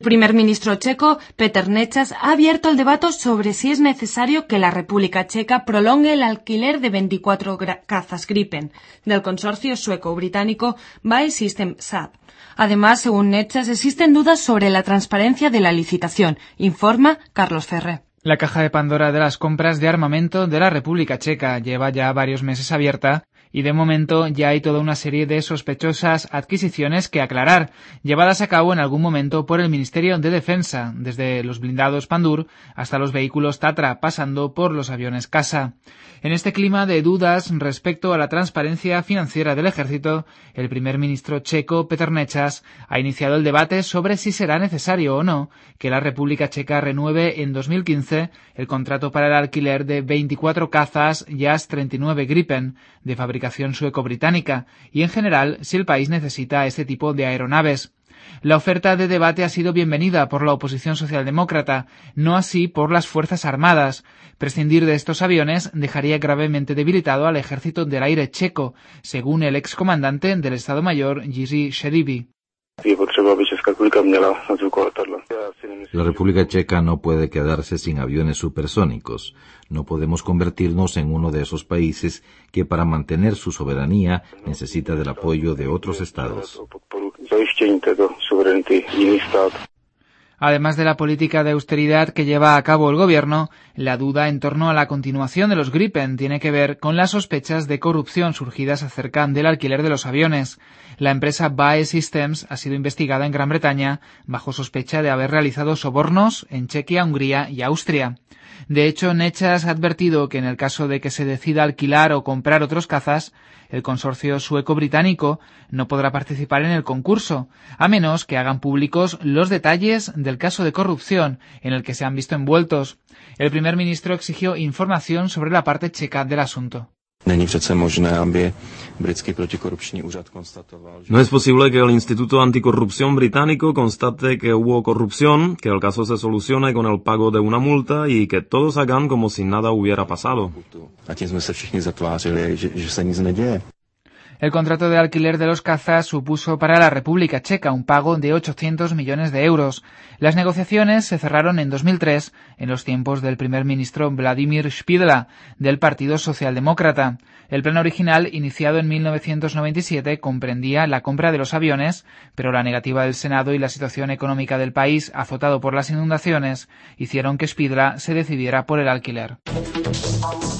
Primer ministro checo, Petr Nečas, ha abierto el debate sobre si es necesario que la República Checa prolongue el alquiler de 24 cazas Gripen del consorcio sueco-británico BAE Systems Saab. Además, según Nečas, existen dudas sobre la transparencia de la licitación, informa Carlos Ferrer. La caja de Pandora de las compras de armamento de la República Checa lleva ya varios meses abierta y de momento ya hay toda una serie de sospechosas adquisiciones que aclarar, llevadas a cabo en algún momento por el Ministerio de Defensa, desde los blindados Pandur hasta los vehículos Tatra, pasando por los aviones Casa. En este clima de dudas respecto a la transparencia financiera del ejército, el primer ministro checo, Petr Nečas, ha iniciado el debate sobre si será necesario o no que la República Checa renueve en 2015 el contrato para el alquiler de 24 cazas JAS-39 Gripen de fabricación sueco-británica y, en general, si el país necesita este tipo de aeronaves. La oferta de debate ha sido bienvenida por la oposición socialdemócrata, no así por las Fuerzas Armadas. Prescindir de estos aviones dejaría gravemente debilitado al ejército del aire checo, según el excomandante del Estado Mayor, Jiří Šedivý. La República Checa no puede quedarse sin aviones supersónicos. No podemos convertirnos en uno de esos países que para mantener su soberanía necesita del apoyo de otros estados. Además de la política de austeridad que lleva a cabo el gobierno, la duda en torno a la continuación de los Gripen tiene que ver con las sospechas de corrupción surgidas acerca del alquiler de los aviones. La empresa BAE Systems ha sido investigada en Gran Bretaña bajo sospecha de haber realizado sobornos en Chequia, Hungría y Austria. De hecho, Nečas ha advertido que en el caso de que se decida alquilar o comprar otros cazas, el consorcio sueco-británico no podrá participar en el concurso, a menos que hagan públicos los detalles del caso de corrupción en el que se han visto envueltos. El primer ministro exigió información sobre la parte checa del asunto. No es posible que el Instituto Anticorrupción británico constate que hubo corrupción, que el caso se solucione con el pago de una multa y que todos hagan como si nada hubiera pasado. El contrato de alquiler de los cazas supuso para la República Checa un pago de 800 millones de euros. Las negociaciones se cerraron en 2003, en los tiempos del primer ministro Vladimir Špidla, del Partido Socialdemócrata. El plan original, iniciado en 1997, comprendía la compra de los aviones, pero la negativa del Senado y la situación económica del país, azotado por las inundaciones, hicieron que Špidla se decidiera por el alquiler.